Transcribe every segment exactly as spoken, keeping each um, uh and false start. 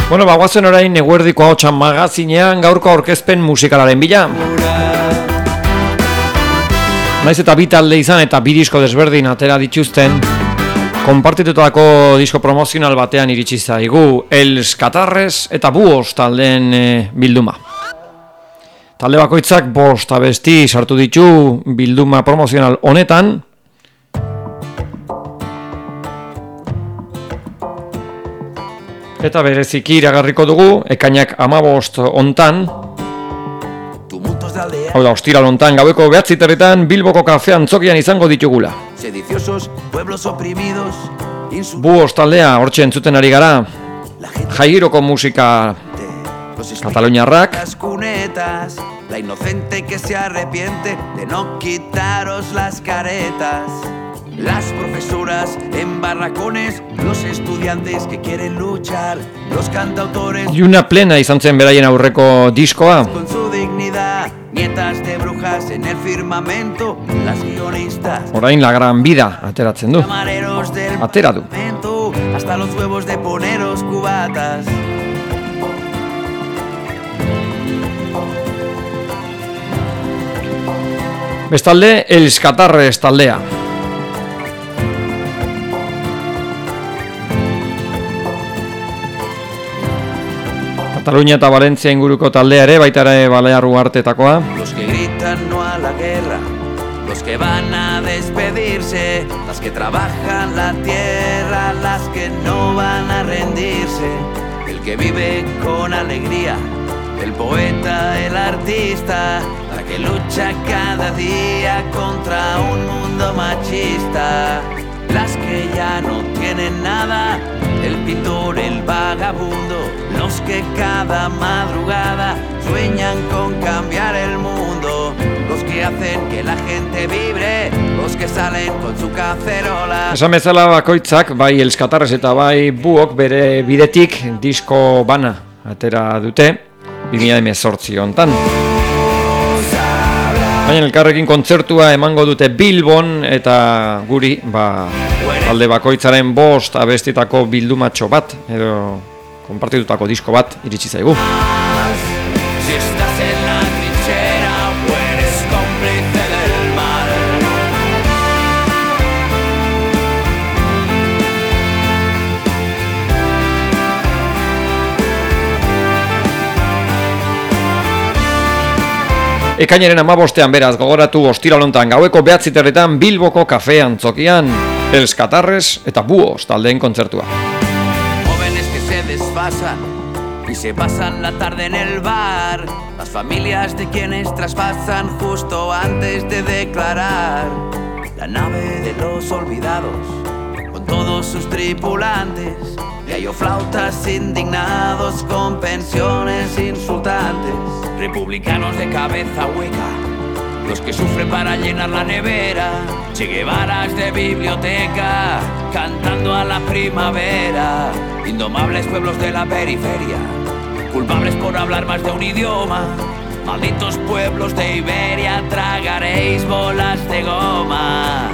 Bueno, bagoazen orain eguerdiko ahotsan magazinean gaurko aurkezpen musikalaren bila. Naiz eta bi talde izan eta bi disko desberdin atera dituzten, konpartitutako disko promozional batean iritsi zaigu Els Catarres eta Buos taldeen e, bilduma. Talde bakoitzak bost abesti sartu ditu bilduma promozional honetan. Eta bereziki iragarriko dugu, ekainak hamabost hontan, hau da, ostiral hontan, gaueko behatziterritan Bilboko Kafe Antzokian izango ditugula. Buos taldea, hortxe entzuten ari gara, jairoko musika kataluniarrak. La inocente que se arrepiente de no quitaros las caretas. Las profesoras en barracones, los estudiantes que quieren luchar, los cantautores y una plena izan zen beraien aurreko diskoa. Con su dignidad, nietas de brujas en el firmamento, las guionistas. Orain la gran vida ateratzen du. Atera du. Hasta los huevos de poneros cubatas. Bestalde, Els Catarres taldea. Katalunia eta Valentzia inguruko taldea ere, baita ere Balear Uhartetakoa. Los que gritan no a la guerra, los que van a despedirse, las que trabajan la tierra, las que no van a rendirse, el que vive con alegría, el poeta, el artista, la que lucha cada día contra un mundo machista, las que ya no tienen nada, el pintor, el vagabundo, los que cada madrugada sueñan con cambiar el mundo, los que hacen que la gente vibre, los que salen con su cacerola. Esan bezala bakoitzak, bai Els Catarres eta bai Buok bere bidetik disko bana atera dute bi mila hemezortzi hontan. Baina elkarrekin kontzertua emango dute Bilbon eta guri, ba, talde bakoitzaren bost abestitako bildumatxo bat, edo konpartitutako disko bat iritsi zaigu. Ekainaren hamabostean beraz gogoratu ostiral hontan gaueko behatziterritan Bilboko Kafe Antzokian, Els Catarres eta Buos taldeen kontzertua. Jóvenes que se desfasan y se pasan la tarde en el bar, las familias de quienes traspasan justo antes de declarar, la nave de los olvidados con todos sus tripulantes, gallo flautas indignados con pensiones insultantes, republicanos de cabeza hueca, los que sufren para llenar la nevera, Che Guevaras de biblioteca, cantando a la primavera, indomables pueblos de la periferia, culpables por hablar más de un idioma, malditos pueblos de Iberia, tragaréis bolas de goma.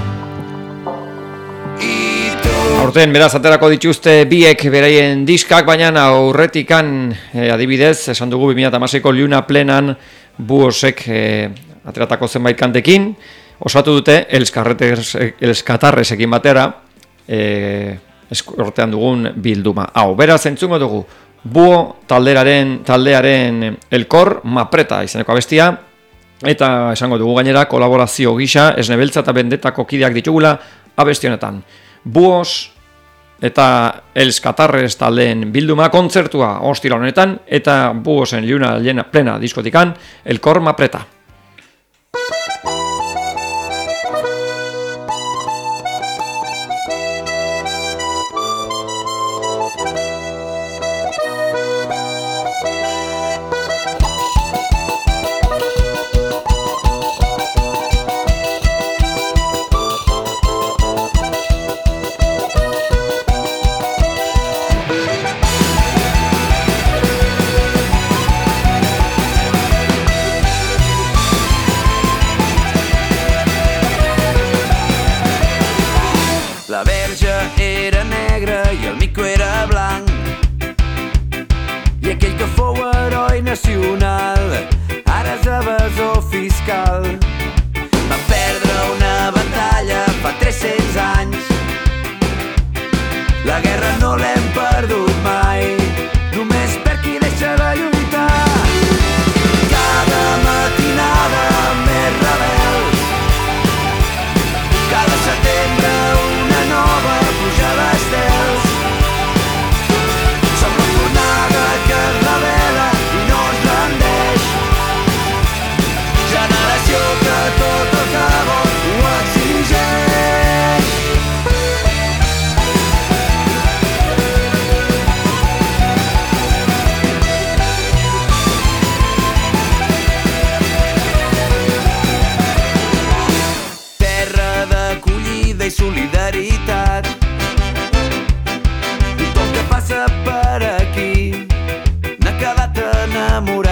Aurten beraz aterako dituzte biek beraien diskak, baina aurretikan eh, adibidez, esan dugu bi mila hamaseiko Liuna Plenan Buosek eh, ateratako zenbait kantekin, osatu dute Els Catarresekin batera eh, eskortean dugun bilduma. Hau, beraz entzungo dugu Buo taldearen, taldearen Elkor Mapreta izeneko abestia, eta esango dugu gainera kolaborazio gisa Esne Beltza eta Bendetako kideak ditugula abesti honetan. Buos eta Els Catarres taldeen bilduma kontzertua ostira honetan, eta Buosen Liuna Plena diskotikan Elkor Mapreta. no l'hem perdut mai, només per qui deixa de lluitar. Cada matinada més rebel, cada setembre una nova pujada d'estels. Som la fornada que es revela i no es rendeix, generació que tot el que vol ho exigeix. Terra d'acollida i solidaritat, tothom que passa per aquí n'ha quedat enamorat.